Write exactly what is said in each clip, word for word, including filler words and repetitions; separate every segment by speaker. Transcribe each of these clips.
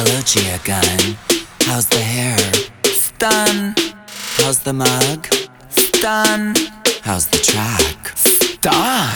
Speaker 1: Hello, Gia Gunn. How's the hair? Stun. How's the mug? Stun. How's the track? Stun.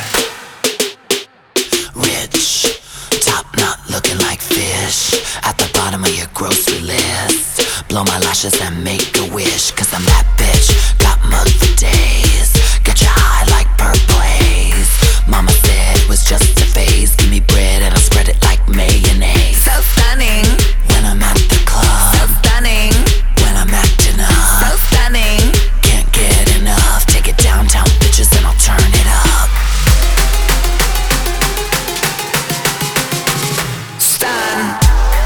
Speaker 1: Rich, top knot looking like fish at the bottom of your grocery list. Blow my lashes and make a wish, cause I'm that bitch. Got mug for days. Get you high like purple haze. Mama said it was just a phase. Give me bread and I'll spread it like mayonnaise. So stunning when I'm at the club. So stunning when I'm acting up. So stunning, can't get enough. Take it downtown, bitches, and I'll turn it up. Stun.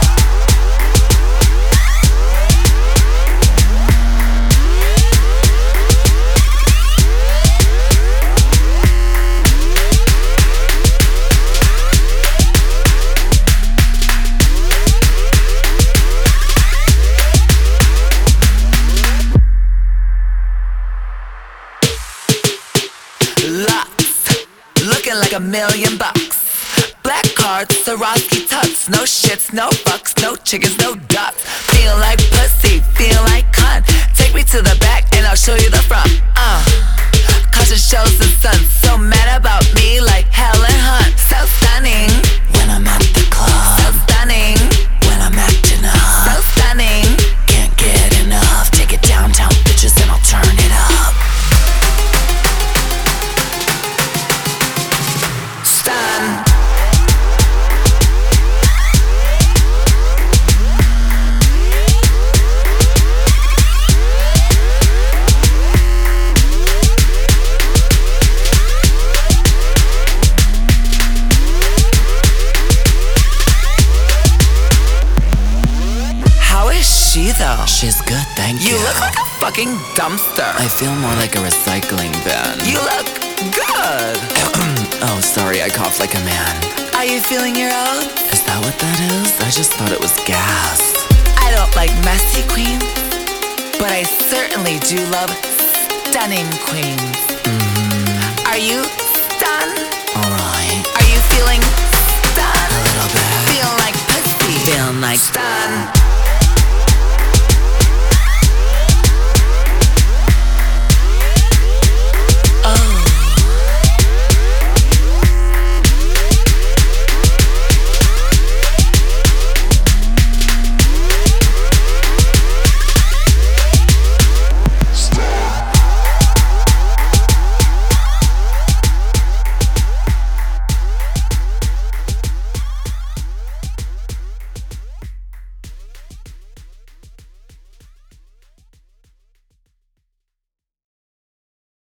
Speaker 1: Lots, looking like a million bucks. Black cards, Swarovski tucks. No shits, no fucks, no chickens, no ducks. Feel like pussy, feel like cunt. Take me to the back and I'll show you the front. Uh, Caution shows the sun. So mad about me like Helen Hunt. So stunning when I'm at the club. So stunning when I'm acting up. So stunning, can't get enough. Take it downtown, bitches, and I'll turn it up. Stun. How is she though? She's good, thank you.
Speaker 2: You look like a fucking dumpster.
Speaker 1: I feel more like a recycling bin.
Speaker 2: You look good.
Speaker 1: Oh, sorry, I coughed like a man.
Speaker 2: Are you feeling your own?
Speaker 1: Is that what that is? I just thought it was gas.
Speaker 2: I don't like messy queens, but I certainly do love stunning queens.
Speaker 1: Mm-hmm.
Speaker 2: Are you stunned?
Speaker 1: Alright.
Speaker 2: Are you feeling stunned?
Speaker 1: A little bit.
Speaker 2: Feeling like pussy?
Speaker 1: Feeling like
Speaker 2: Stunned.